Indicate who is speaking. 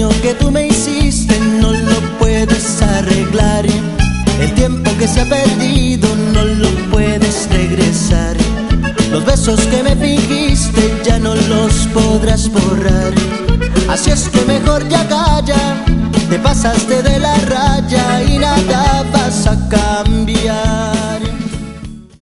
Speaker 1: daño que tú me hiciste no lo puedes arreglar. El tiempo que se ha perdido no lo puedes regresar. Los besos que me fingiste ya no los podrás borrar. Así es que mejor ya calla, te pasaste de la raya y nada vas a sacar.